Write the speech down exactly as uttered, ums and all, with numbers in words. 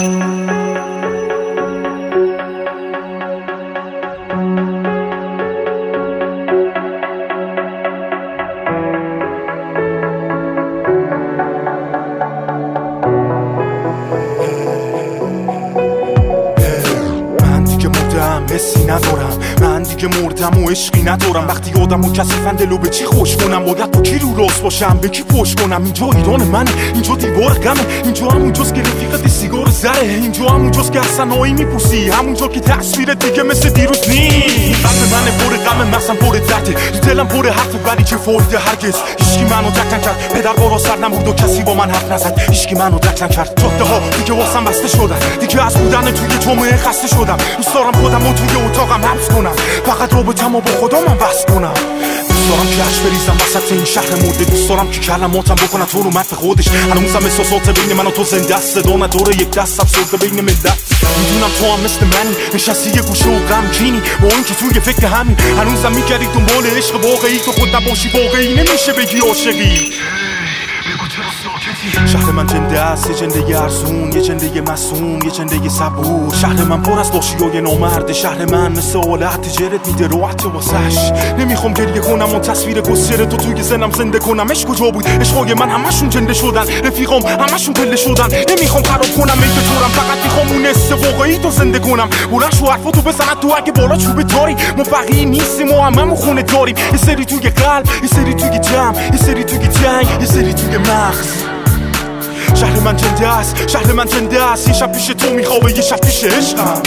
حسی ندارم، من دیگه مردم و عشقی ندارم. وقتی آدمو کثیفن دلو به چی خوش کنم؟ باید با کی رو راست باشم، به کی پشت کنم؟ اینجا ایران منه، اینجا دیوار غمه، اینجا همونجاست که رفیقت سیگار زره، اینجا همونجاست که اصلا آیی میپوسی، همونجا که تصویرت دیگه مثل دیروز نیست. قلب من پر غمه، مثلا پر درده، دلم پر حرف ولی چه فایده هرگز. هیچکی منو درک نکرد، پدر بارا سر نمود و کسی با من حرف نزد. هیچکی منو درک نکرد، جاده ها دیگه واسم بسته شدن، دیگه از بودن توی جامعه خسته شدم. دوست دارم خودمو توی اتاقم حبس کنم، فقط رابطه‌مو با خدا من بس کنم. دوست دارم که عشق بریزم وسط این شهر مرده، دوست دارم که کلماتم بکنم تو رو مد به خودش. هنوزم احساسات بین من و تو زنده است، صدا نداره یک دست افسرده بین ملت. میدونم تو هم مثل منی، نشستی یه گوشه و غمگینی با اینکه توی فکر همین. هنوزم میگردی دنبال عشق واقعی، تو خود نباشی واقعی نمیشه بگی عاشقی. شهر من جنده است، یه جنده ارزون، یه جنده مسئون، یه جنده صبور. شهر من پر از لاشیای نامرده، شهر من مثل آلت تجارت میده راحت واسش. نمیخوام گریه کنم و تصویر گسره تو توی ذهنم زنده کنم. عشق کجا بود؟ عشقای من همشون جنده شدن، رفیقام همشون پله شدن. نمیخوام خراب کنم میت تورم، فقط میخوام اون حس واقعی تو زنده کنم. بلند شو حرفاتو بزنن تو اگه بالا چوب تاری. ما فقیری نیستیم و هممون خونه داریم، یه سری توی قلب، یه سری توی جمع، یه سری توی جنگ، یه سری توی مغز. شهر من جنده است، شهر من جنده است، یه شب پیش تو میخوابه، یه شب پیش عشقم.